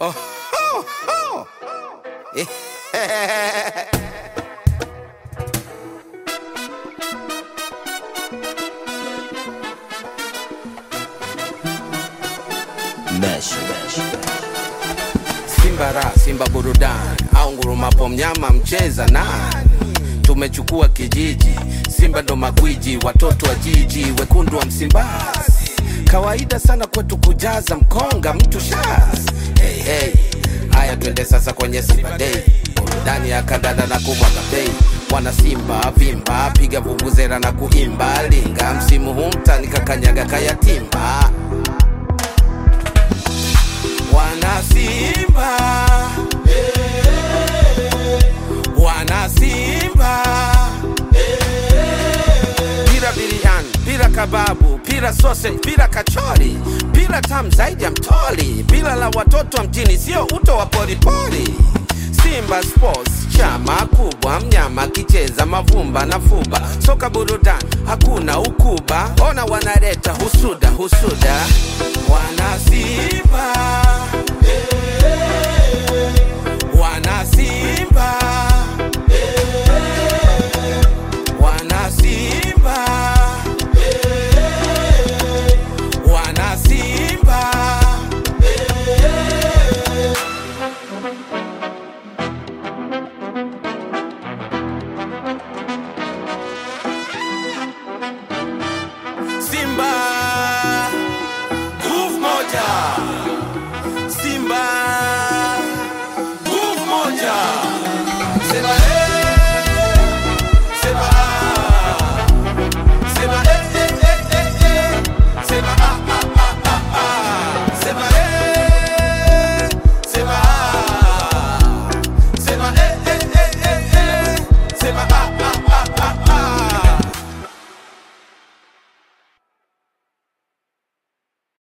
Oh, oh, oh. Simba ra, Simba burudani, au ngurumapo mnyama mcheza nani? Tumechukua kijiji, Simba ndo magwiji, watoto wa jiji, wekundu wa Msimbazi. Kawaida sana kwetu kujaza mkonga mtu shaz. Hey, hey. Haya twende sasa kwenye Simba Day, burudani ya kandanda na kumwaga bei. Wana Simba vimba, piga vuvuzela na kuimba, linga msimu huu mtani kakanyaga kaya timba. Wana Simba, wana Simba, pira biriani, pira kababu, pira sausage, pira kachori, pira tamu zaidi ya mtoli, pira la watoto wa mjini sio uto wa polipoli. Simba Sports, chama kubwa, mnyama kicheza mavumba na fuba, soka burudani, hakuna ukuba, ona wanaleta husuda husuda. Wana Simba, wana Simba, wana Simba, wana Simba. Simba, groove moja.